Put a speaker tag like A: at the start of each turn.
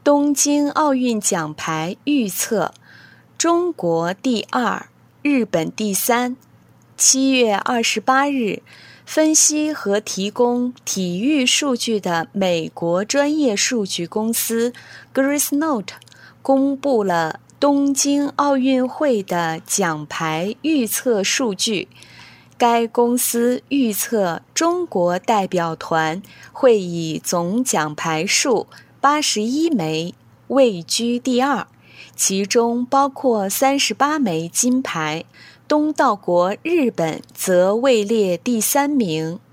A: 东京奥运奖牌预测：中国第2，日本第3。7月28日，分析和提供体育数据的美国专业数据公司 Gracenote 公布了东京奥运会的奖牌预测数据。该公司预测中国代表团会以总奖牌数81枚位居第2，其中包括38枚金牌。东道国日本则位列第3名。